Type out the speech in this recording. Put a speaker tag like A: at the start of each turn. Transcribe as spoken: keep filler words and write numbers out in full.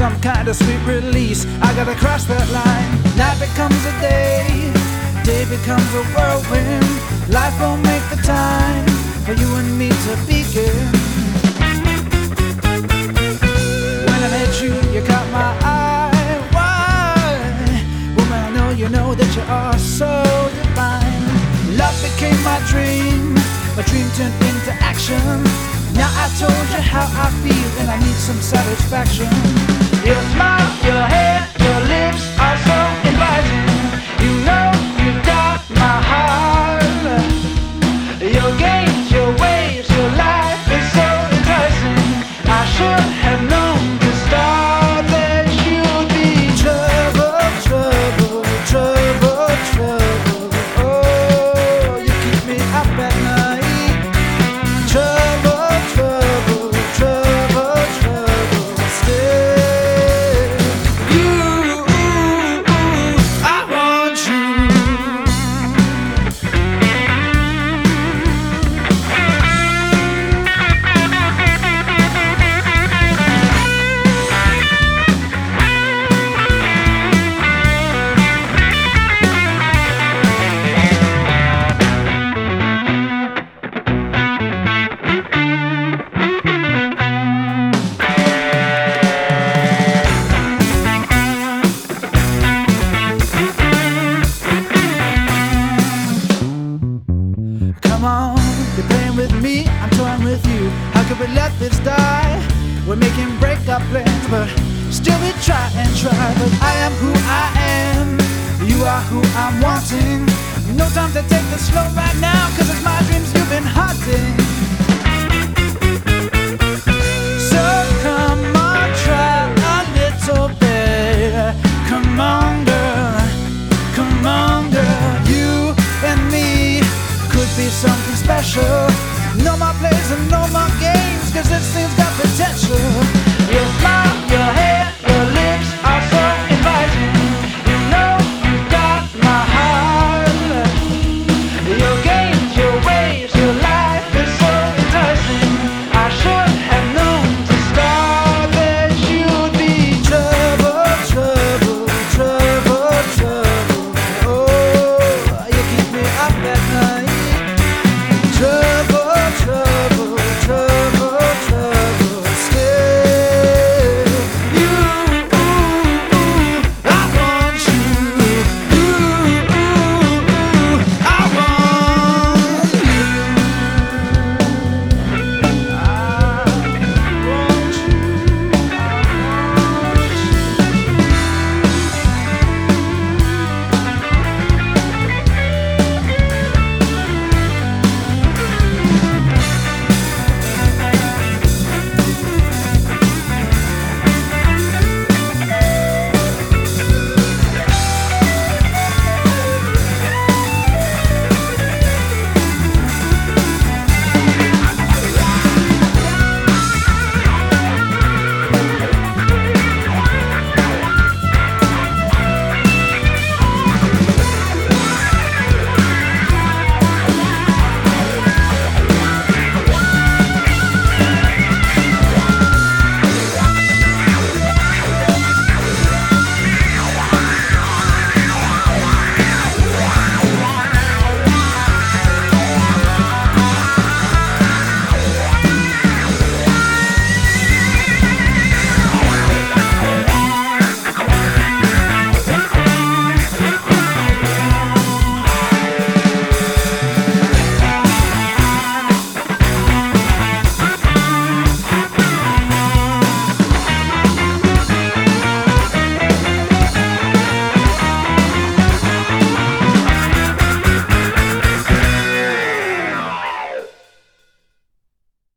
A: some kind of sweet release. I gotta cross that line. Night becomes a day, day becomes a whirlwind. Life won't make the time for you and me to begin. When I met you, you caught my eye. Why? Woman, I know you know that you are so divine. Love became my dream, my dream turned into action. Now I told you how I feel and I need some satisfaction. Your smile, your hair, your lips are so inviting. You know you got my heart. Your games, your ways, your life is so enticing. I should have known to start that you'd be trouble, trouble, trouble, trouble. Oh, you keep me up at night. Trouble, trouble, trouble, trouble. Still, you, I want you. Come on, you're playing with me, I'm toying with you. How could we let this die? We're making breakup plans, but still we try and try. But I am who I am, you are who I'm wanting. No time to take the slow right now, cause it's my dreams you've been haunting.